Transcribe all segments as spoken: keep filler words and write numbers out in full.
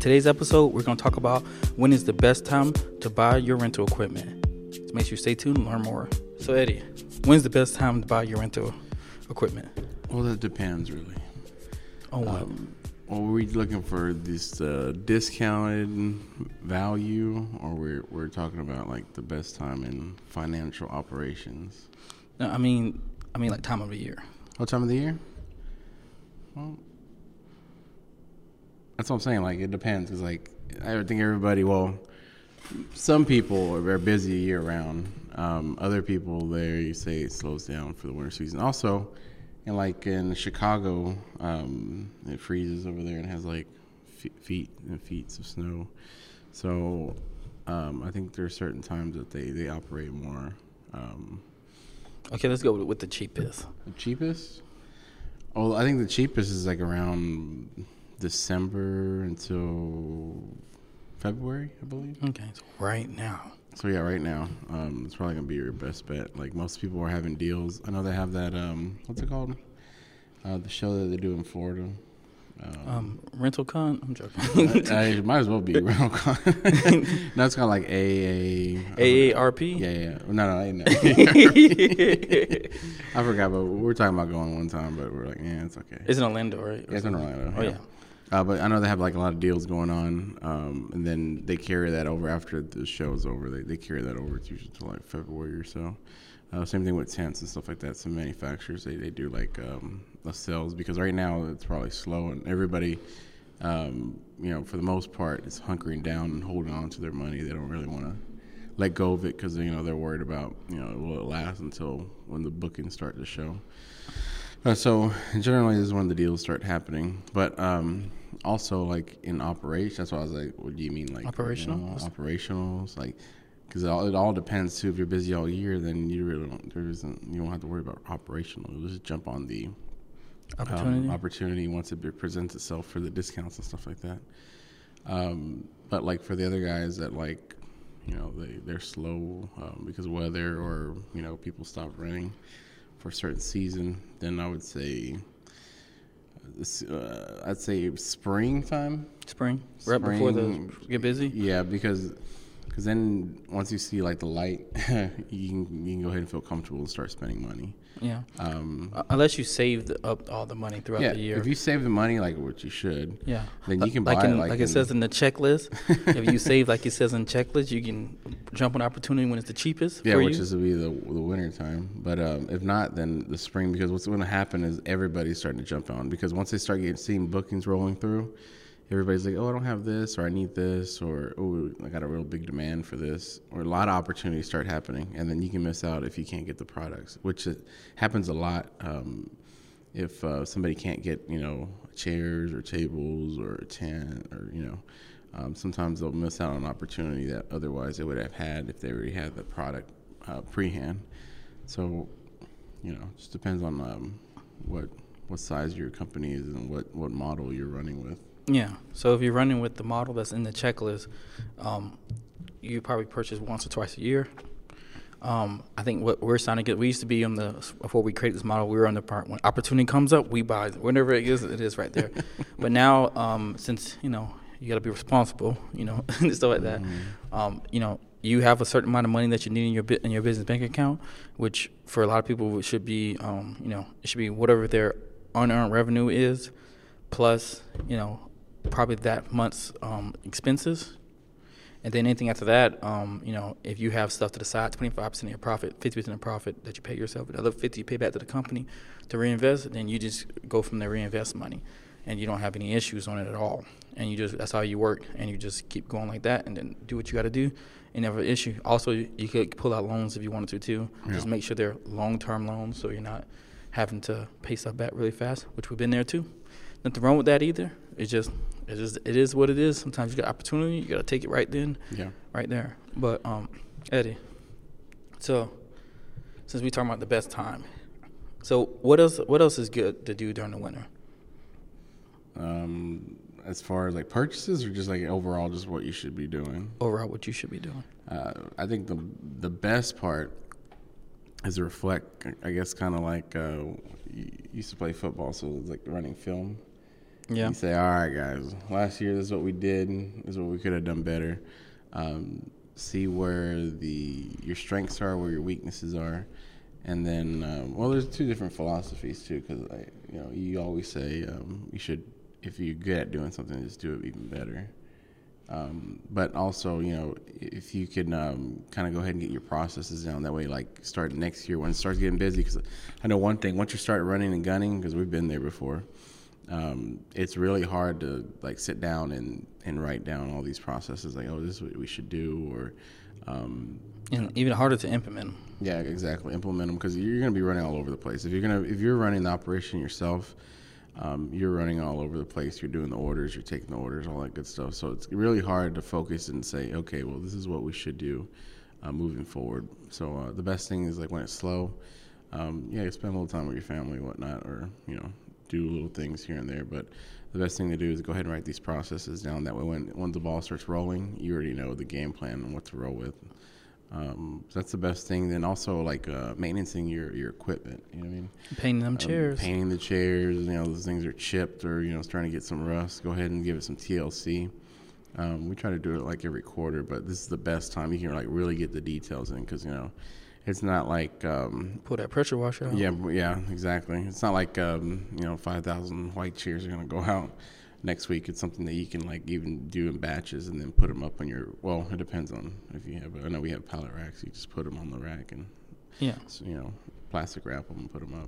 today's episode, we're going to talk about when is the best time to buy your rental equipment. So make sure you stay tuned and learn more. So Eddie, when's the best time to buy your rental equipment? Well, that depends really. Oh, what? Um, well, are we looking for this uh, discounted value, or we're we're talking about like the best time in financial operations? No, I mean, I mean like time of the year. What time of the year? Well, that's what I'm saying. Like, it depends, because like I think everybody, well, some people are busy year round. Um, other people, they say it slows down for the winter season. Also, and like in Chicago, um, it freezes over there and has like feet and feet of snow. So um, I think there are certain times that they, they operate more. Um, okay, let's go with, with the cheapest. The cheapest? Oh, I think the cheapest is like around December until February, I believe. Okay, so right now. So yeah, right now, um, it's probably gonna be your best bet. Like, most people are having deals. I know they have that. Um, what's it called? Uh, the show that they do in Florida. Um, um Rental Con. I'm joking. I, I might as well be Rental Con. No, it's kind of like A A. A A R P. Yeah, yeah. No, no, I know. I forgot, but we were talking about going one time, but we're like, yeah, it's okay. It's in Orlando, right? Yeah, it's in Orlando. Oh yeah. Uh, but I know they have like a lot of deals going on, um, and then they carry that over after the show is over. They they carry that over. It's usually to like February or so. Uh, same thing with tents and stuff like that. Some manufacturers, they, they do like um, the sales, because right now it's probably slow, and everybody, um, you know, for the most part, is hunkering down and holding on to their money. They don't really want to let go of it, because, you know, they're worried about, you know, will it last until when the bookings start to show. Uh, so generally, this is when the deals start happening. But um, also, like in operation, that's why I was like, what do you mean, like operational? You know, operationals, like, because it all, it all depends too. If you're busy all year, then you really don't. There isn't. You don't have to worry about operational. You'll just jump on the opportunity. Um, opportunity once it presents itself for the discounts and stuff like that. Um, but like for the other guys that, like, you know, they they're slow um, because of weather, or, you know, people stop renting for a certain season, then I would say, uh, I'd say springtime. Spring, right Spring, before the get busy. Yeah, because because then once you see like the light, you can you can go ahead and feel comfortable and start spending money. Yeah. Um, uh, unless you saved up all the money throughout yeah, the year. if you save the money like what you should, yeah, then you can like buy in, it like, like in, it says in the checklist. If you save like it says in the checklist, you can jump on opportunity when it's the cheapest. Yeah, for which you. is will be the the winter time. But um, if not, then the spring, because what's going to happen is everybody's starting to jump on, because once they start getting seeing bookings rolling through, everybody's like, oh, I don't have this, or I need this, or oh, I got a real big demand for this, or a lot of opportunities start happening, and then you can miss out if you can't get the products, which it happens a lot. Um, if uh, somebody can't get, you know, chairs or tables or a tent, or, you know, um, sometimes they'll miss out on an opportunity that otherwise they would have had if they already had the product uh, pre-hand. So, you know, it just depends on um, what what size your company is and what, what model you're running with. Yeah. So if you're running with the model that's in the checklist, um, you probably purchase once or twice a year. Um, I think what we're starting to get, we used to be on the, before we created this model, we were on the part when opportunity comes up, we buy it. Whenever it is, it is right there. But now, um, since, you know, you got to be responsible, you know, and stuff like that, Mm-hmm. um, you know, you have a certain amount of money that you need in your in your business bank account, which for a lot of people it should be, um, you know, it should be whatever their unearned revenue is, plus, you know, probably that month's um, expenses. And then anything after that, um, you know, if you have stuff to the side, twenty-five percent of your profit, fifty percent of profit that you pay yourself, another fifty you pay back to the company to reinvest, then you just go from the reinvest money, and you don't have any issues on it at all. And you just, that's how you work, and you just keep going like that, and then do what you got to do, and never issue. Also, you, you could pull out loans if you wanted to too. Yeah. Just make sure they're long-term loans, so you're not having to pay stuff back really fast, which we've been there too. Nothing wrong with that either. It's just, it's just, it is what it is. Sometimes you got opportunity, you got to take it right then, yeah, right there. But um, Eddie, so since we talking about the best time, so what else? What else is good to do during the winter? Um, as far as like purchases, or just like overall, just what you should be doing. Overall, what you should be doing. Uh, I think the the best part is to reflect. I guess kind of like uh, you used to play football, so it's like running film. Yeah. You say, all right, guys, last year this is what we did. This is what we could have done better. Um, see where the your strengths are, where your weaknesses are. And then, um, well, there's two different philosophies, too, because, you know, you always say um, you should, if you're good at doing something, just do it even better. Um, but also, you know, if you can um, kind of go ahead and get your processes down that way, like start next year when it starts getting busy. Because I know one thing, once you start running and gunning, because we've been there before, um, it's really hard to like sit down and, and write down all these processes, like, oh, this is what we should do, or um, and even harder to implement them. Yeah, exactly. Implement them because you're going to be running all over the place. If you're gonna if you're running the operation yourself. Um, you're running all over the place. You're doing the orders. You're taking the orders, all that good stuff. So it's really hard to focus and say, okay, well, this is what we should do uh, moving forward. So uh, the best thing is like when it's slow, um, yeah, you spend a little time with your family and whatnot, or, you know, do little things here and there. But the best thing to do is go ahead and write these processes down. That way when, when the ball starts rolling, you already know the game plan and what to roll with. Um, so that's the best thing. Then also like uh, maintaining your, your equipment. You know what I mean? Painting them Um, chairs. painting the chairs. You know, those things are chipped or you know, starting to get some rust. Go ahead and give it some T L C. Um, we try to do it like every quarter, but this is the best time you can like really get the details in because you know, it's not like um, pull that pressure washer out. Yeah, yeah, exactly. It's not like um, you know, five thousand white chairs are gonna go out next week. It's something that you can like even do in batches and then put them up on your, well, it depends on if you have, I know we have pallet racks, you just put them on the rack and, yeah, you know, plastic wrap them and put them up.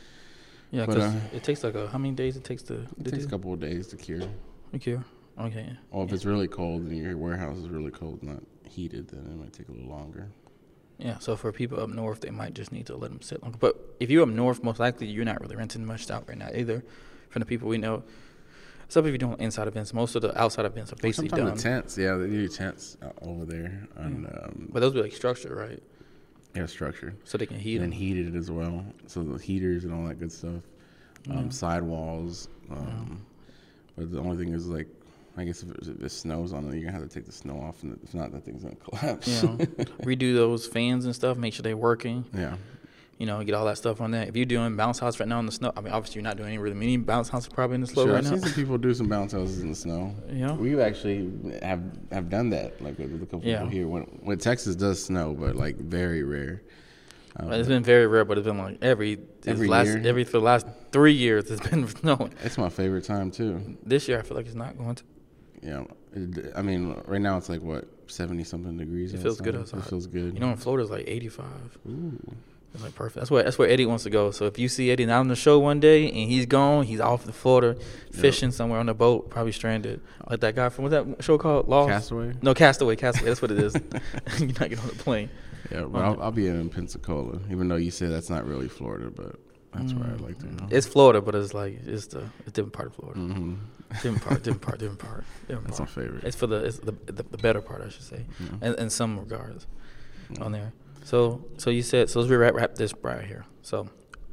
Yeah, because uh, it takes like a, how many days it takes to, it to takes do? a couple of days to cure. To cure? Okay. Or if yeah. it's really cold and your warehouse is really cold, not heated, then it might take a little longer. Yeah, so for people up north, they might just need to let them sit longer. But if you're up north, most likely you're not really renting much out right now either. From the people we know, some of you doing inside events. Most of the outside events are basically Sometimes done. the tents, yeah, they do tents over there. And, yeah. um, but those be like structured, right? Yeah, structured. So they can heat and them. heated as well. So the heaters and all that good stuff. Um, yeah. Sidewalls. Um, yeah. But the only thing is, like, I guess if it, if it snows on it, you're going to have to take the snow off. And if not, that thing's going to collapse. You know, redo those fans and stuff. Make sure they're working. Yeah. You know, get all that stuff on there. If you're doing bounce house right now in the snow, I mean, obviously you're not doing any really many bounce houses probably in the snow sure, right I've now. seen some people do some bounce houses in the snow. Yeah. We've actually have have done that, like with a couple yeah. people here. When, when Texas does snow, but like very rare. Um, it's been very rare, but it's been like every every last, year. Every for the last three years, it's been snowing. It's my favorite time too. This year, I feel like it's not going to. Yeah, it, I mean, right now it's like what seventy something degrees. It outside. feels good outside. It feels good. You know, in Florida it's like eighty-five. Ooh. It's like perfect. That's where that's where Eddie wants to go. So if you see Eddie not on the show one day and he's gone, he's off to Florida fishing yep. somewhere on a boat, probably stranded. Like that guy from what's that show called? Lost? Castaway? No, Castaway. Castaway. That's what it is. You're not getting on the plane. Yeah, but I'll, I'll be in Pensacola, even though you say that's not really Florida, but that's mm. where I'd like to go. It's Florida, but it's like it's the it's a different part of Florida. Mm-hmm. Different part, different part, different part. Different that's part. my favorite. It's for the it's the the, the better part, I should say, yeah. in, in some regards, yeah. on there. So, so you said, so let's wrap, wrap this right here. So,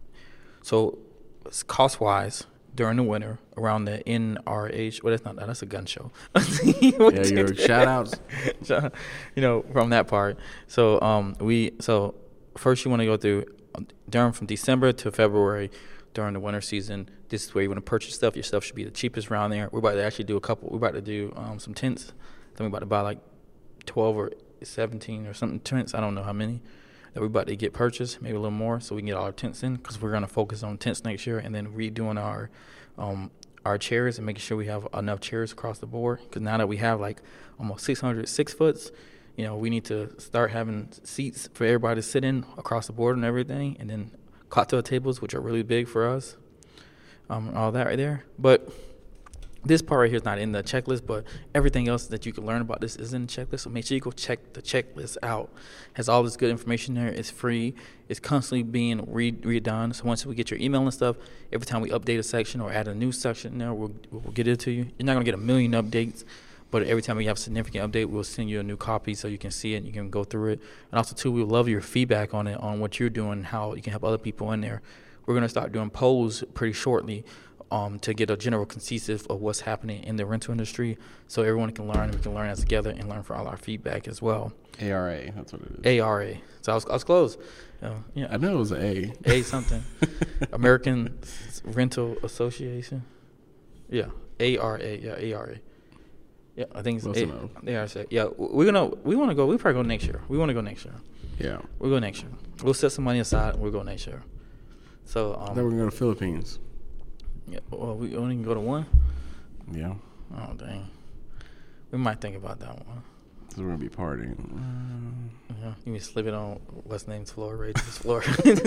so cost wise during the winter around the N R H. Well, that's not that. That's a gun show. yeah, your shout outs. You know, from that part. So, um, we so first you want to go through during from December to February during the winter season. This is where you want to purchase stuff. Your stuff should be the cheapest around there. We're about to actually do a couple. We're about to do um, some tents. Then we're about to buy like twelve or seventeen or something tents, I don't know how many, that we're about to get purchased, maybe a little more, so we can get all our tents in, because we're going to focus on tents next year, and then redoing our um, our chairs and making sure we have enough chairs across the board, because now that we have like almost six hundred six foots, you know, we need to start having seats for everybody to sit in across the board and everything, and then cocktail tables, which are really big for us, um, all that right there. But this part right here is not in the checklist, but everything else that you can learn about this is in the checklist. So make sure you go check the checklist out. It has all this good information there. It's free. It's constantly being re- redone. So once we get your email and stuff, every time we update a section or add a new section there, we'll, we'll get it to you. You're not going to get a million updates, but every time we have a significant update, we'll send you a new copy so you can see it and you can go through it. And also, too, we would love your feedback on it, on what you're doing, how you can help other people in there. We're going to start doing polls pretty shortly Um, to get a general consensus of what's happening in the rental industry, so everyone can learn. We can learn as together and learn from all our feedback as well. A R A, that's what it is. A R A. So I was, I was close. Uh, yeah. I knew it was an A. A something. American Rental Association. Yeah, A R A. Yeah, A R A. Yeah, I think it's Close A- enough. A R A. Yeah, we're gonna we want to go. We probably go next year. We want to go next year. Yeah. We'll go next year. We'll set some money aside. and We'll go next year. So um, Then we're gonna go to Philippines. yeah, well, we only can go to one. Yeah. Oh dang, we might think about that one. So we're gonna be partying. Uh, Yeah, you mean slip it on what's name's floor, Rachel's floor. and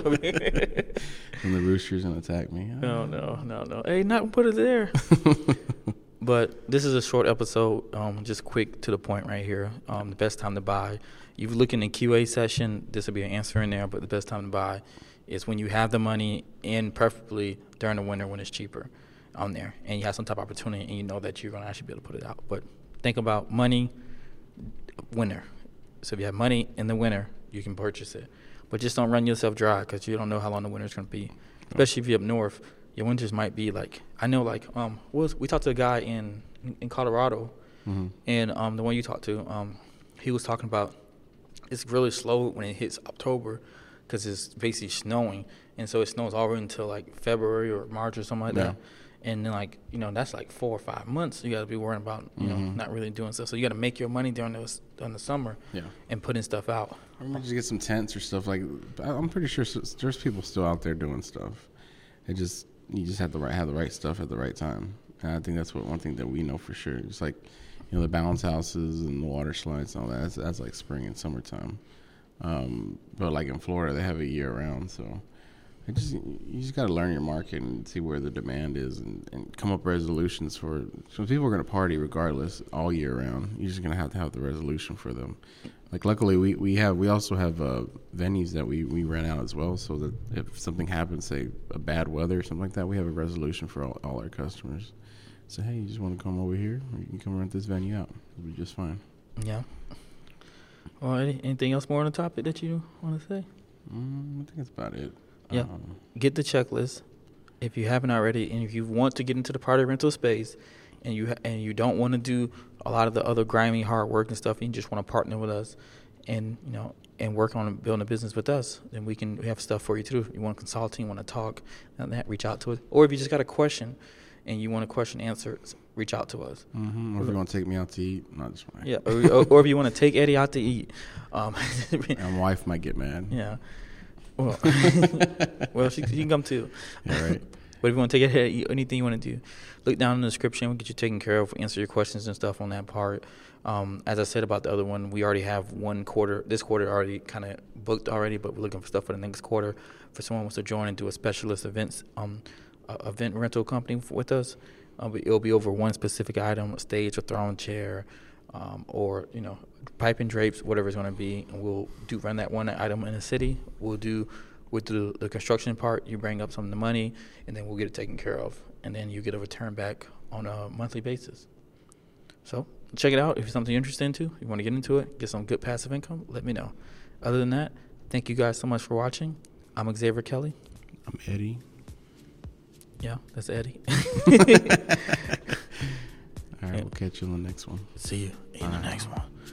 the roosters gonna attack me. No, no, no, no. Hey, not put it there. But this is a short episode, um, just quick to the point right here. Um, the best time to buy. You look in the Q A session, this will be an answer in there, but the best time to buy is when you have the money and preferably during the winter when it's cheaper on there. And you have some type of opportunity and you know that you're going to actually be able to put it out. But think about money, winter. So if you have money in the winter, you can purchase it. But just don't run yourself dry because you don't know how long the winter's going to be. Especially if you're up north, your winters might be like, I know like, um, was, we talked to a guy in, in Colorado, mm-hmm. and um, the one you talked to, um, he was talking about it's really slow when it hits October because it's basically snowing. And so it snows all the way until like February or March or something like Yeah. that. And then like, you know, that's like four or five months. You got to be worrying about, you know, Mhm. not really doing stuff. So you got to make your money during those during the summer Yeah. and putting stuff out. Or maybe just get some tents or stuff. Like I- I'm pretty sure s- there's people still out there doing stuff. It just you just have to right, have the right stuff at the right time. And I think that's what one thing that we know for sure. Just like you know the bounce houses and the water slides and all that. That's, that's like spring and summertime. Um, but like in Florida, they have it year round. So it just you just got to learn your market and see where the demand is and, and come up with resolutions for. So people are going to party regardless all year round. You're just going to have to have the resolution for them. Like luckily we, we have we also have uh, venues that we, we rent out as well, so that if something happens, say a bad weather or something like that, we have a resolution for all, all our customers. So hey, you just want to come over here, or you can come rent this venue out. It'll be just fine. Yeah. Well, any, anything else more on the topic that you want to say? Mm, I think that's about it. Yeah. Um, Get the checklist if you haven't already, and if you want to get into the party rental space, and you ha- and you don't want to do a lot of the other grimy hard work and stuff, and you just want to partner with us, and you know, and work on building a business with us, then we can we have stuff for you too. You want consulting, want to talk, and that reach out to us. Or if you just got a question, and you want a question answered, reach out to us. mm-hmm. Or if you want to take me out to eat, not just fine. Yeah. Or, or, or if you want to take Eddie out to eat, um, And my wife might get mad. yeah. Well, well, she, she can come too. Yeah, right. But if you want to take it ahead, anything you want to do, look down in the description. We'll get you taken care of, answer your questions and stuff on that part. Um, as I said about the other one, we already have one quarter, this quarter already kind of booked already, but we're looking for stuff for the next quarter. For someone who wants to join and do a specialist events, um, uh, event rental company f- with us, uh, but it'll be over one specific item, a stage, a throne chair, um, or, you know, pipe and drapes, whatever it's going to be. And we'll do run that one item in the city. We'll do with the, the construction part, you bring up some of the money, and then we'll get it taken care of. And then you get a return back on a monthly basis. So check it out. If it's something you're interested into, you want to get into it, get some good passive income, let me know. Other than that, thank you guys so much for watching. I'm Xavier Kelly. I'm Eddie. Yeah, that's Eddie. All right, we'll catch you on the next one. See you in the next one.